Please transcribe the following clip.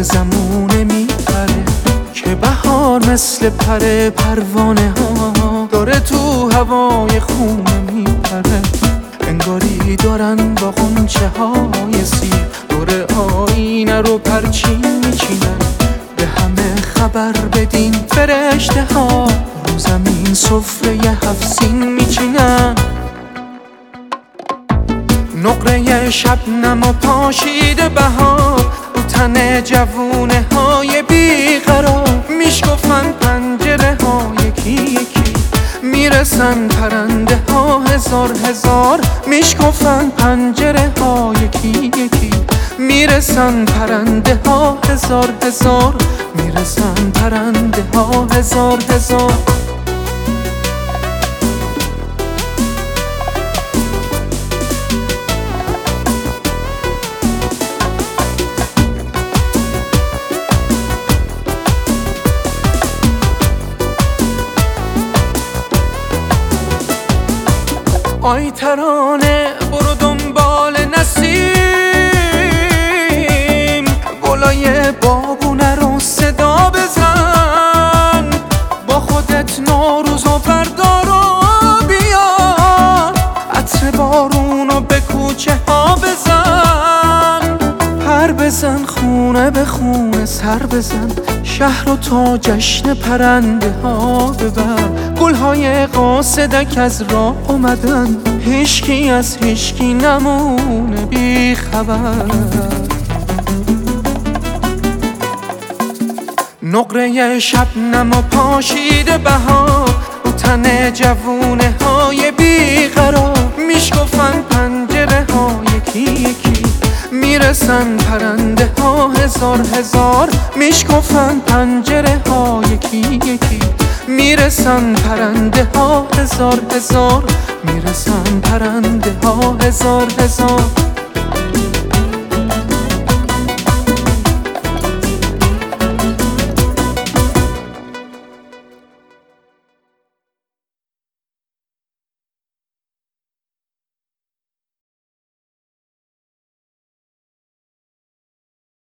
زمونه میپره که بهار مثل پر پروانه ها داره تو هوای خونه میپره. انگاری دارن با غنچه های سیر دور آینه رو پرچین میچینن. به همه خبر بدین فرشته ها رو زمین سفره 7 سین میچینن. نقره شبنم و پاشیده بهار رو تن جوونه های بیقرار. میشکفن پنجره ها یکی یکی میرسن پرنده ها هزار هزار. میشکفن پنجره ها یکی یکی میرسن پرنده ها هزار هزار. میرسن پرنده ها هزار هزار. آی ترانه برو دنبال نسیم، گلای بابونه رو صدا بزن. با خودت نوروز و فردا رو بیار، عطر بارون رو به کوچه ها بزن. پر بزن خونه به خونه سر بزن، شهر رو تا جشن پرنده ها ببر. گلهای قاصدک از راه اومدن، هیچکی از هیچکی نمونه بی خبر. نقره شبنم و پاشیده بهار رو تن جوونه های بیقرار. میشکفن پنجره ها یکی یکی میرسن پرنده ها هزار هزار. میشکفن پنجره ها یکی یکی میرسن پرنده ها هزار هزار. میرسن پرنده ها هزار هزار.